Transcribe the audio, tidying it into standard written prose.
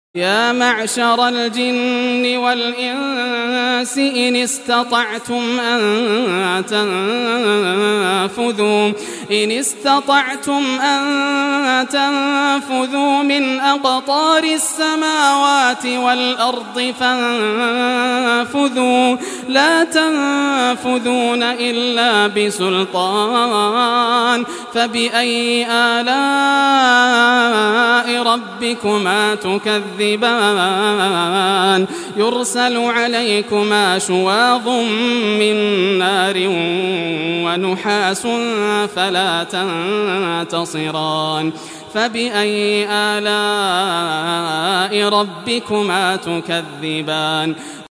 يا معشر الجن والإنس إن استطعتم أن تنفذوا من أقطار السماوات والأرض فانفذوا لا تنفذون إلا بسلطان فبأي آلاء ربكما تكذبان يرسل عليكما شواظ من نار ونحاس فلا تنتصران فبأي آلاء ربكما تكذبان